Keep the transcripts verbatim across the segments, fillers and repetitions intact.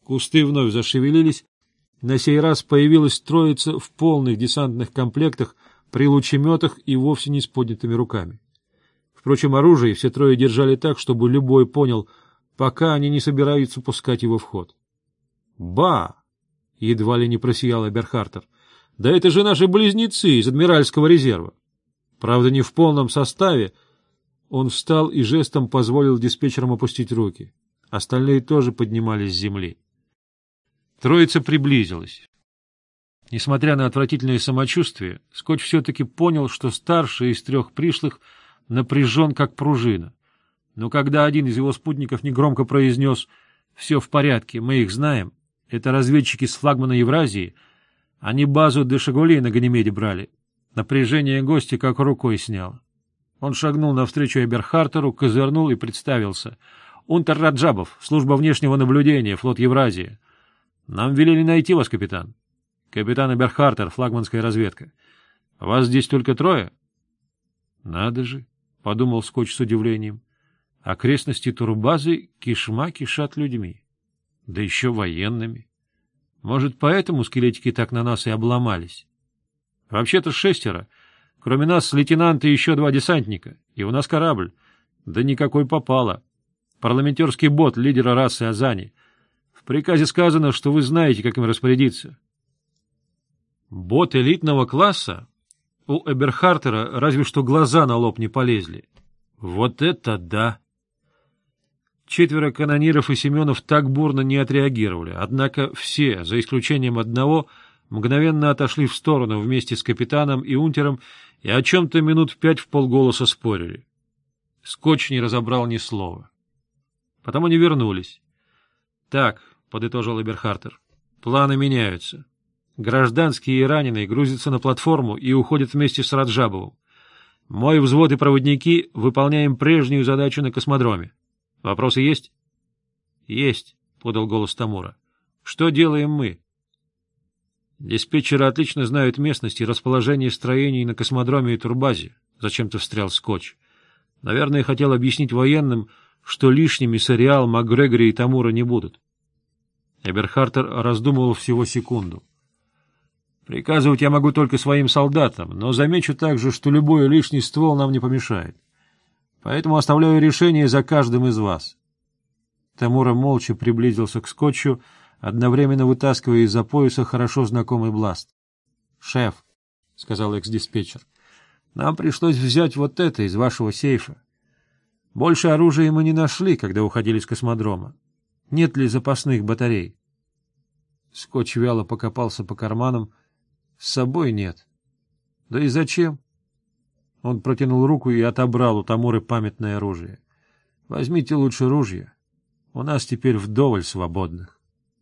Кусты вновь зашевелились. На сей раз появилась троица в полных десантных комплектах, при лучеметах и вовсе не с поднятыми руками. Впрочем, оружие все трое держали так, чтобы любой понял, пока они не собираются пускать его в ход. «Ба!» — едва ли не просиял Эберхартер. «Да это же наши близнецы из Адмиральского резерва! Правда, не в полном составе». Он встал и жестом позволил диспетчерам опустить руки. Остальные тоже поднимались с земли. Троица приблизилась. Несмотря на отвратительное самочувствие, Скотч все-таки понял, что старший из трех пришлых напряжен, как пружина. Но когда один из его спутников негромко произнес «Все в порядке, мы их знаем», это разведчики с флагмана Евразии, они базу Дешагулей на Ганимеде брали, напряжение гостя как рукой сняло. Он шагнул навстречу Эберхартеру, козырнул и представился. «Унтер Раджабов, служба внешнего наблюдения, флот Евразии. Нам велели найти вас, капитан. Капитан Эберхартер, флагманская разведка. Вас здесь только трое?» «Надо же», — подумал Скотч с удивлением. «Окрестности турбазы кишма кишат людьми. Да еще военными. Может, поэтому скелетики так на нас и обломались? Вообще-то шестеро. Кроме нас лейтенант и еще два десантника. И у нас корабль. Да никакой попало. Парламентерский бот лидера расы Азани. В приказе сказано, что вы знаете, как им распорядиться». Бот элитного класса? У Эберхартера разве что глаза на лоб не полезли. Вот это да! Четверо канониров и Семенов так бурно не отреагировали, однако все, за исключением одного, мгновенно отошли в сторону вместе с капитаном и унтером и о чем-то минут пять вполголоса спорили. Скотч не разобрал ни слова. Потом они вернулись. — Так, — подытожил Эберхартер, — планы меняются. Гражданские и раненые грузятся на платформу и уходят вместе с Раджабовым. Мой взвод и проводники выполняем прежнюю задачу на космодроме. Вопросы есть? — Есть, — подал голос Тамура. — Что делаем мы? Диспетчеры отлично знают местность и расположение строений на космодроме и турбазе, — зачем-то встрял Скотч. Наверное, хотел объяснить военным, что лишними Сориал, МакГрегори и Тамура не будут. Эберхартер раздумывал всего секунду. Приказывать я могу только своим солдатам, но замечу также, что любой лишний ствол нам не помешает. Поэтому оставляю решение за каждым из вас. Тамура молча приблизился к Скотчу, одновременно вытаскивая из-за пояса хорошо знакомый бласт. — Шеф, — сказал экс-диспетчер, — нам пришлось взять вот это из вашего сейфа. Больше оружия мы не нашли, когда уходили с космодрома. Нет ли запасных батарей? Скотч вяло покопался по карманам. С собой нет. Да и зачем? Он протянул руку и отобрал у Тамуры памятное оружие. Возьмите лучше ружья. У нас теперь вдоволь свободных.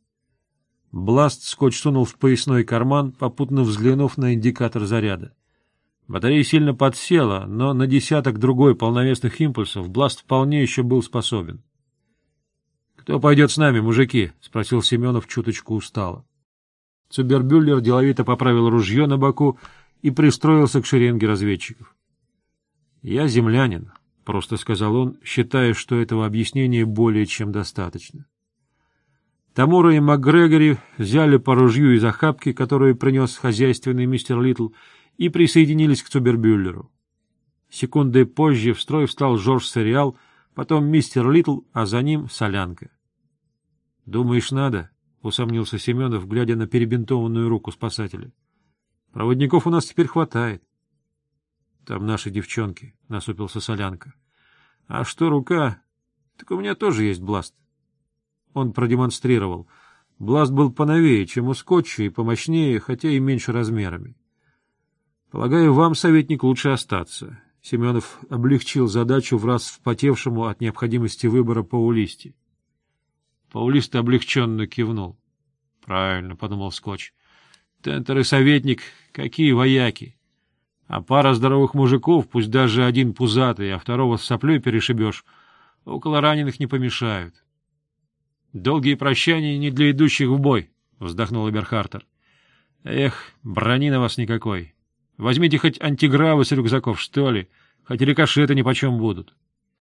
Бласт Скотч сунул в поясной карман, попутно взглянув на индикатор заряда. Батарея сильно подсела, но на десяток другой полновесных импульсов Бласт вполне еще был способен. — Кто пойдет с нами, мужики? — спросил Семенов чуточку устало. Цубербюллер деловито поправил ружье на боку и пристроился к шеренге разведчиков. — Я землянин, — просто сказал он, считая, что этого объяснения более чем достаточно. Тамура и МакГрегори взяли по ружью из охапки, которую принес хозяйственный мистер Литл, и присоединились к Цубербюллеру. Секундой позже в строй встал Жорж Сориал, потом мистер Литл, а за ним Солянка. — Думаешь, надо? — усомнился Семенов, глядя на перебинтованную руку спасателя. — Проводников у нас теперь хватает. — Там наши девчонки, — насупился Солянка. — А что рука? Так у меня тоже есть бласт. Он продемонстрировал. Бласт был поновее, чем у Скотча, и помощнее, хотя и меньше размерами. — Полагаю, вам, советник, лучше остаться. Семенов облегчил задачу враз вспотевшему от необходимости выбора Паулисте. Паулиста облегченно кивнул. — Правильно, — подумал Скотч. — Тентер и советник — какие вояки! А пара здоровых мужиков, пусть даже один пузатый, а второго с соплей перешибешь, около раненых не помешают. — Долгие прощания не для идущих в бой, — вздохнул Эберхартер. — Эх, брони на вас никакой. Возьмите хоть антигравы с рюкзаков, что ли, хоть рикошеты нипочем будут.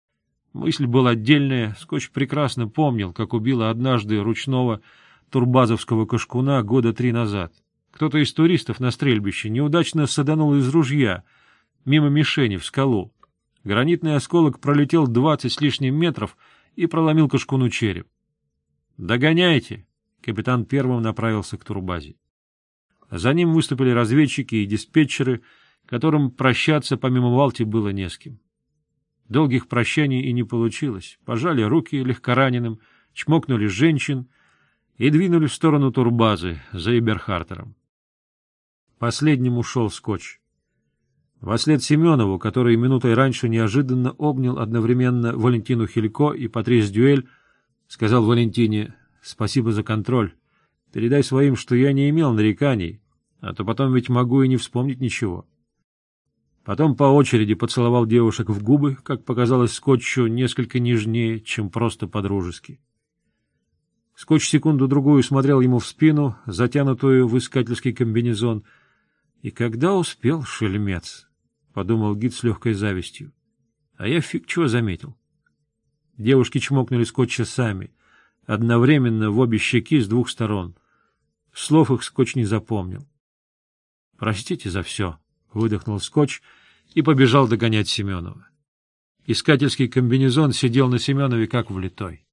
Мысль была отдельная. Скотч прекрасно помнил, как убила однажды ручного турбазовского кашкуна года три назад. Кто-то из туристов на стрельбище неудачно саданул из ружья мимо мишени в скалу. Гранитный осколок пролетел двадцать с лишним метров и проломил кашкуну череп. «Догоняйте!» — капитан первым направился к турбазе. За ним выступили разведчики и диспетчеры, которым прощаться помимо Валти было не с кем. Долгих прощаний и не получилось. Пожали руки легкораненым, чмокнули женщин и двинули в сторону турбазы за Эберхартером. Последним ушел Скотч. Вослед Семенову, который минутой раньше неожиданно обнял одновременно Валентину Хилько и Патрис Дюэль, сказал Валентине: «Спасибо за контроль. Передай своим, что я не имел нареканий, а то потом ведь могу и не вспомнить ничего». Потом по очереди поцеловал девушек в губы, как показалось Скотчу, несколько нежнее, чем просто по-дружески. Скотч секунду-другую смотрел ему в спину, затянутую в искательский комбинезон. «И когда успел, шельмец?» — подумал гид с легкой завистью. А я фиг чего заметил. Девушки чмокнули Скотча сами, одновременно в обе щеки с двух сторон. Слов их Скотч не запомнил. «Простите за все», — выдохнул Скотч и побежал догонять Семенова. Искательский комбинезон сидел на Семенове как влитой.